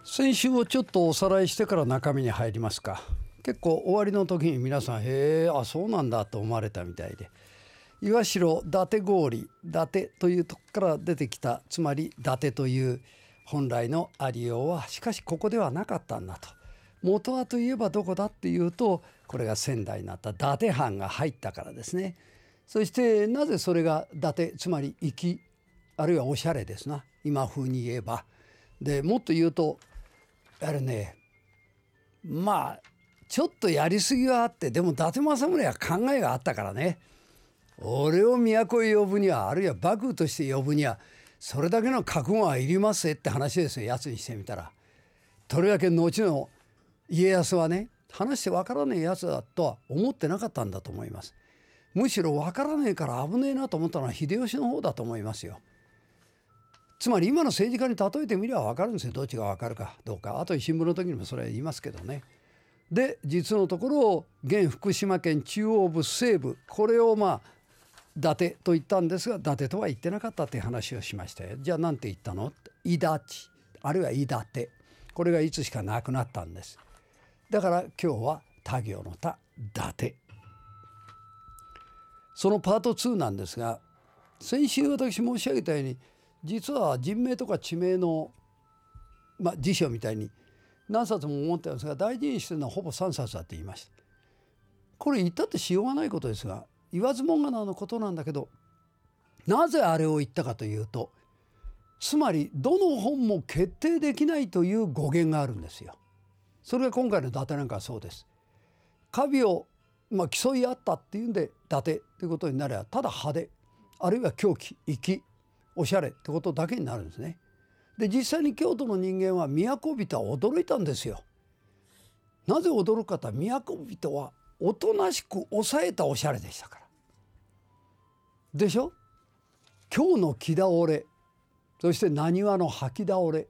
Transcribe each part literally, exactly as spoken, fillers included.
先週をちょっとおさらいしてから中身に入りますか。結構終わりの時に皆さんへえあそうなんだと思われたみたいで、岩代伊達郡伊達というとこから出てきた、つまり伊達という本来のありようはしかしここではなかったんだと。元はといえばどこだっていうと、これが仙台になった伊達藩が入ったからですね。そしてなぜそれが伊達、つまり粋あるいはおしゃれですな、今風に言えば。でもっと言うとやはりね、まあちょっとやりすぎはあって、でも伊達政宗は考えがあったからね。俺を都へ呼ぶには、あるいは幕府として呼ぶにはそれだけの覚悟はいりますって話ですよ、やつにしてみたら。とりわけ後の家康はね、話して分からねえやつだとは思ってなかったんだと思います。むしろ分からねえから危ねえなと思ったのは秀吉の方だと思いますよ。つまり今の政治家に例えてみれば分かるんですよ、どっちが分かるかどうか。あと新聞の時にもそれは言いますけどね。で実のところ現福島県中央部西部、これをまあ伊達と言ったんですが、伊達とは言ってなかったという話をしましたよ。じゃあ何て言ったの？伊達あるいは伊達、これがいつしかなくなったんです。だから今日は他行の他伊達、そのパートツーなんですが、先週私申し上げたように実は人名とか地名の、まあ、辞書みたいに何冊も思ってるんですが、大事にしてるのはほぼさんさつだって言いました。これ言ったってしようがないことですが、言わずもがなのことなんだけど、なぜあれを言ったかというと、つまりどの本も決定できないという語源があるんですよ。それが今回の伊達なんかはそうです。華美を、まあ、競い合ったっていうんで伊達ということになれば、ただ派手あるいは狂気粋おしゃれってことだけになるんですね。で実際に京都の人間は都人は驚いたんですよ。なぜ驚くかというと、都人はおとなしく抑えたおしゃれでしたからでしょ。今日の木倒れ、そして浪速の吐き倒れ、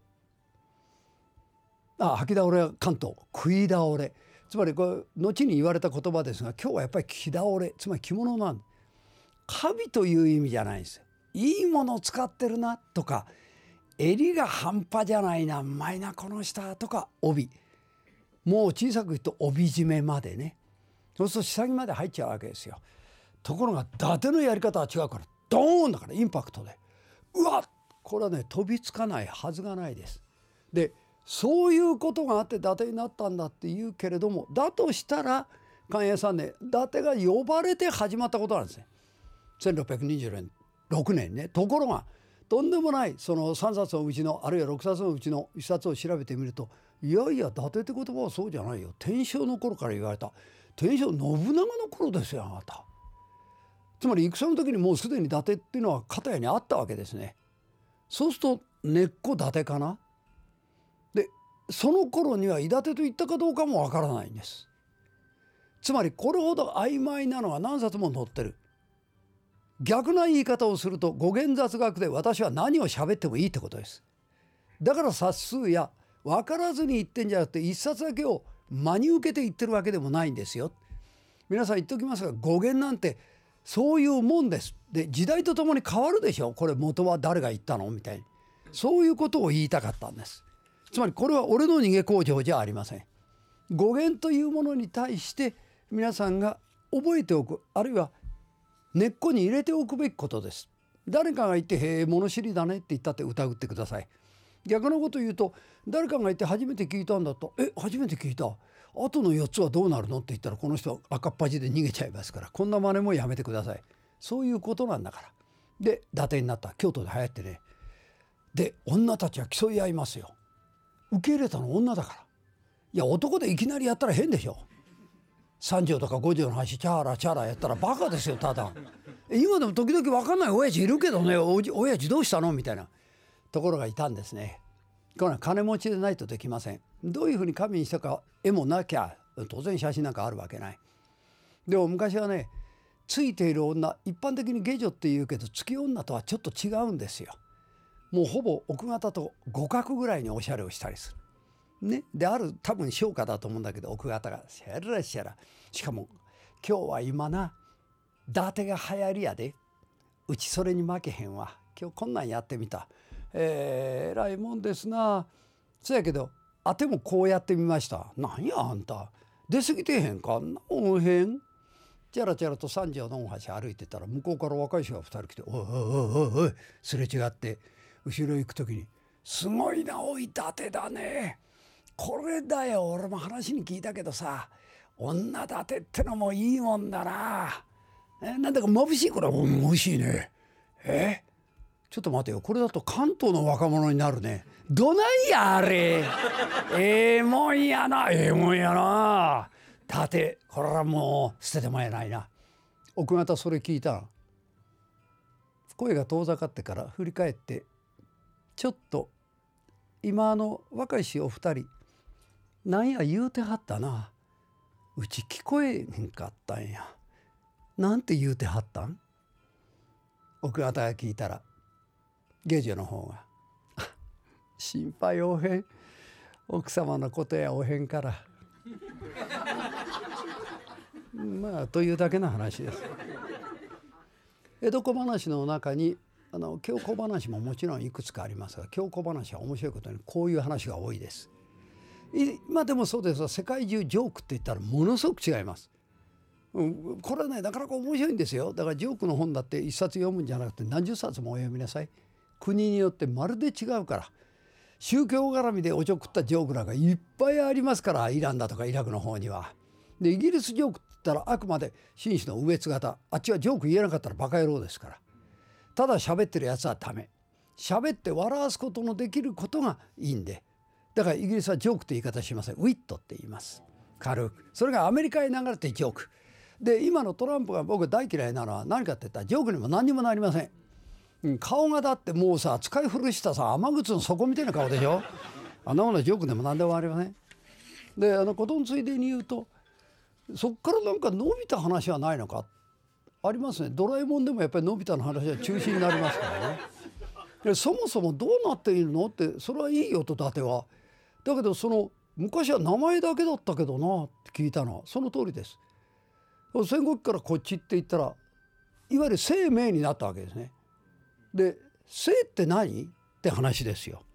あ吐き倒れは関東食い倒れ、つまりこれ後に言われた言葉ですが、今日はやっぱり木倒れ、つまり着物なんで、華美という意味じゃないんですよ。いいものを使ってるなとか、襟が半端じゃないな、うまいなこの下とか、帯もう小さく言うと帯締めまでね、そうすると下着まで入っちゃうわけですよ。ところが伊達のやり方は違うから、ドーンだからインパクトで、うわっこれはね飛びつかないはずがないです。でそういうことがあって伊達になったんだっていうけれども、だとしたら寛永さんね、伊達が呼ばれて始まったことなんですね。せんろっぴゃくにじゅうろくねんね。ところがとんでもないそのさんさつのうちの、あるいはろくさつのうちのいっさつを調べてみると、いやいや伊達って言葉はそうじゃないよ、天正の頃から言われた、天正信長の頃ですよあなた。つまり戦の時にもうすでに伊達っていうのは片やにあったわけですね。そうすると根っこ伊達かな。でその頃には伊達と言ったかどうかもわからないんです。つまりこれほど曖昧なのは何冊も載ってる。逆な言い方をすると語源雑学で私は何を喋ってもいいってことです。だから冊数や分からずに言ってんじゃなくて、一冊だけを真に受けて言ってるわけでもないんですよ。皆さん言っておきますが、語源なんてそういうもんです。で時代とともに変わるでしょ。これ元は誰が言ったのみたいに、そういうことを言いたかったんです。つまりこれは俺の逃げ工場じゃありません。語源というものに対して皆さんが覚えておく、あるいは根っこに入れておくべきことです。誰かが言ってへえ物知りだねって言ったって疑ってください。逆のことを言うと、誰かが言って初めて聞いたんだと、え初めて聞いた、あとのよっつはどうなるのって言ったら、この人は赤っ端で逃げちゃいますから、こんな真似もやめてください。そういうことなんだから。で伊達になった。京都で流行ってね。で女たちは競い合いますよ。受け入れたの女だから。いや男でいきなりやったら変でしょ。さんじょうとかごじょうの話チャーラチャーラやったらバカですよ。ただ今でも時々分かんない親父いるけどね、おじ親父どうしたのみたいなところがいたんですね。これは金持ちでないとできません。どういうふうに神にしたか絵もなきゃ当然写真なんかあるわけない。でも昔はね、ついている女、一般的に下女っていうけど月女とはちょっと違うんですよ。もうほぼ奥方と互角ぐらいにおしゃれをしたりするね。である多分商家だと思うんだけど、奥方がシャラシャラ、しかも今日は今な伊達が流行りやで、うちそれに負けへんわ、今日こんなんやってみた、えー、えらいもんですな。そやけどあてもこうやってみました。なんやあんた出過ぎてへんか、んなもんへん。チャラチャラと三条の大橋歩いてたら向こうから若い人がふたり来て「おいおいおいおいおい」すれ違って後ろ行く時に「すごいなおい伊達だね。これだよ俺も話に聞いたけどさ女伊達ってのもいいもんだな。えなんだか眩しいこれ眩しいね。えちょっと待てよこれだと関東の若者になるね。どないやあれええもんやなええもんやな。伊達これはもう捨ててもえないな。奥方それ聞いたん声が遠ざかってから振り返ってちょっと今あの若いしお二人なんや言うてはったな。うち聞こえへんかったんや。なんて言うてはったん。奥方が聞いたら下女の方が「心配おへん奥様のことやおへんから」まあというだけの話です。江戸小話の中にあの京小話ももちろんいくつかありますが京小話は面白いことにこういう話が多いです。今でもそうですが世界中ジョークって言ったらものすごく違います。うん、これはねなかなか面白いんですよ。だからジョークの本だって一冊読むんじゃなくて何十冊もお読みなさい。国によってまるで違うから宗教絡みでおちょくったジョークなんかいっぱいありますからイランだとかイラクの方には。でイギリスジョークって言ったらあくまで紳士の右越型あっちはジョーク言えなかったらバカ野郎ですからただ喋ってるやつはダメ。喋って笑わすことのできることがいいんでだからイギリスはジョークって言い方しません。ウィットって言います。軽くそれがアメリカへ流れてジョークで今のトランプが僕大嫌いなのは何かって言ったらジョークにも何にもなりません。うん、顔がだってもうさ使い古したさ雨靴の底みたいな顔でしょ。あんなものジョークでも何でもありません。であのことのついでに言うとそっからなんかのび太話はないのかありますね。ドラえもんでもやっぱりのび太の話は中心になりますからね。でそもそもどうなっているのってそれはいいよと伊達は。だけどその昔は名前だけだったけどなって聞いたのはその通りです。戦国からこっちって言ったらいわゆる姓名になったわけですね。で姓って何って話ですよ。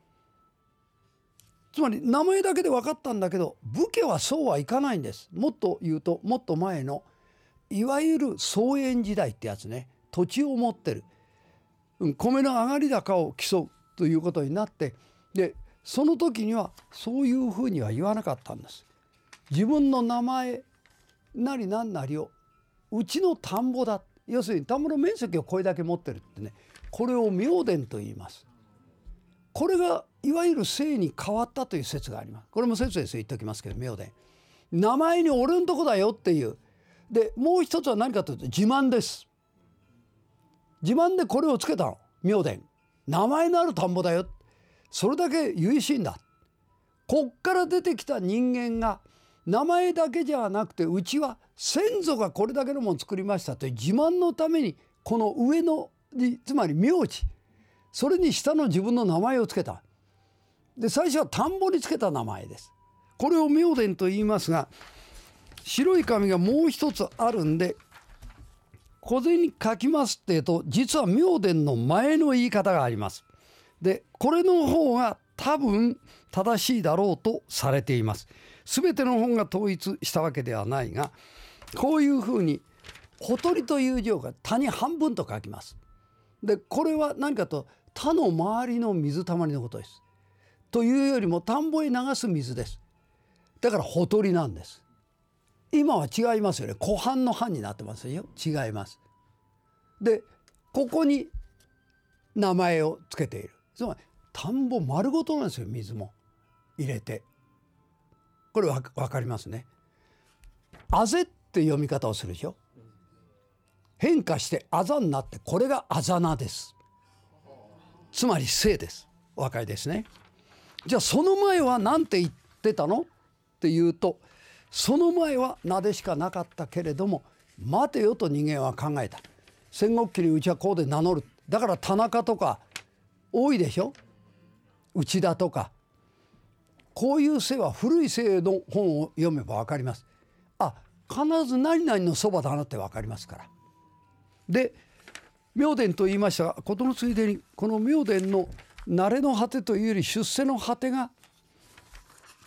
つまり名前だけで分かったんだけど武家はそうはいかないんです。もっと言うともっと前のいわゆる荘園時代ってやつね。土地を持ってる米の上がり高を競うということになってでその時にはそういうふうには言わなかったんです。自分の名前なりなんなりをうちの田んぼだ要するに田んぼの面積をこれだけ持ってるってねこれを名田と言います。これがいわゆる姓に変わったという説があります。これも説ですよ言っておきますけど名田名前に俺んとこだよっていうでもう一つは何かというと自慢です。自慢でこれをつけたの名田名前のある田んぼだよそれだけ優しいんだ。こっから出てきた人間が名前だけじゃなくてうちは先祖がこれだけのものを作りましたという自慢のためにこの上のつまり名字それに下の自分の名前をつけた。で最初は田んぼにつけた名前です。これを名田と言いますが白い紙がもう一つあるんで小銭に書きますってと実は名田の前の言い方があります。でこれの方が多分正しいだろうとされています。すべての本が統一したわけではないがこういうふうにほとりという字を田に半分と書きます。でこれは何かと田の周りの水たまりのことです。というよりも田んぼへ流す水です。だからほとりなんです。今は違いますよね。湖畔の畔になってますよ。違います。でここに名前をつけている。つまり田んぼ丸ごとなんですよ。水も入れてこれわかりますね。あぜって読み方をするでしょ。変化してあざになってこれがあざなです。つまり姓です。お分かりですね。じゃあその前は何て言ってたのっていうとその前は名でしかなかったけれども待てよと人間は考えた。戦国期にうちはこうで名乗る。だから田中とか多いでしょ。内田とかこういう姓は古い姓の本を読めば分かります。あ必ず何々のそばだなって分かりますから。で名田と言いましたが事のついでにこの名田の慣れの果てというより出世の果てが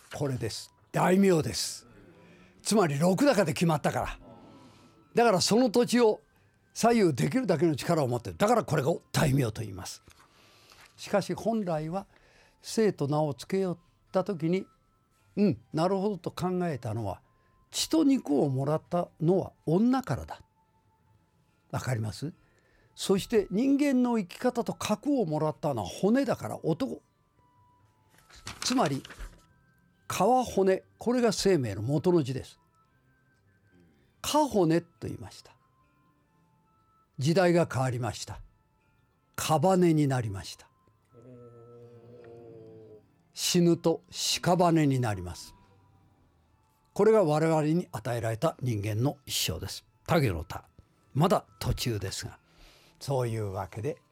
これです。大名です。つまり禄高で決まったから。だからその土地を左右できるだけの力を持っている。だからこれが大名と言います。しかし本来は姓と名を付けよった時に、うんなるほどと考えたのは、血と肉をもらったのは女からだ。わかります？そして人間の生き方と核をもらったのは骨だから男。つまり皮骨、これが生命の元の字です。皮骨と言いました。時代が変わりました。屍になりました。死ぬと屍になります。これが我々に与えられた人間の一生です。多行の多、まだ途中ですが、そういうわけで